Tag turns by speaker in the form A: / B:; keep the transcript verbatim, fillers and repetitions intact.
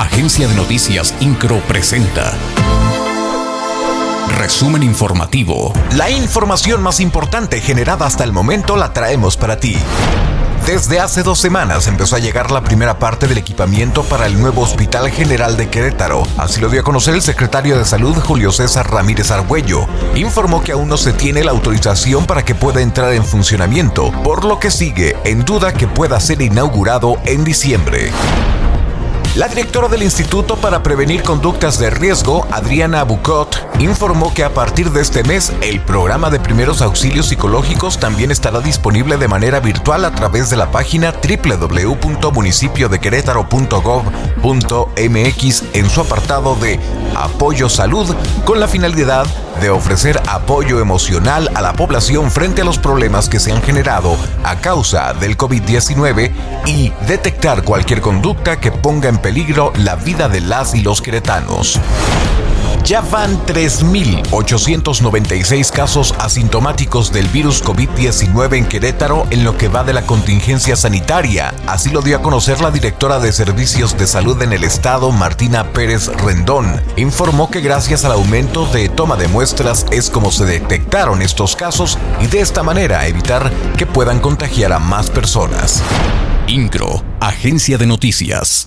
A: Agencia de Noticias Incro presenta Resumen informativo.
B: La información más importante generada hasta el momento la traemos para ti. Desde hace dos semanas empezó a llegar la primera parte del equipamiento para el nuevo Hospital General de Querétaro. Así lo dio a conocer el secretario de Salud, Julio César Ramírez Argüello. Informó que aún no se tiene la autorización para que pueda entrar en funcionamiento, por lo que sigue en duda que pueda ser inaugurado en diciembre. La directora del Instituto para Prevenir Conductas de Riesgo, Adriana Bucot, informó que a partir de este mes el programa de primeros auxilios psicológicos también estará disponible de manera virtual a través de la página doble u doble u doble u punto municipio de querétaro punto gob punto m x en su apartado de Apoyo Salud, con la finalidad de ofrecer apoyo emocional a la población frente a los problemas que se han generado a causa del covid diecinueve y detectar cualquier conducta que ponga en peligro la vida de las y los queretanos. Ya van tres mil ochocientos noventa y seis casos asintomáticos del virus covid diecinueve en Querétaro en lo que va de la contingencia sanitaria. Así lo dio a conocer la directora de Servicios de Salud en el Estado, Martina Pérez Rendón. Informó que gracias al aumento de toma de muestras es como se detectaron estos casos y de esta manera evitar que puedan contagiar a más personas.
A: Incro, Agencia de Noticias.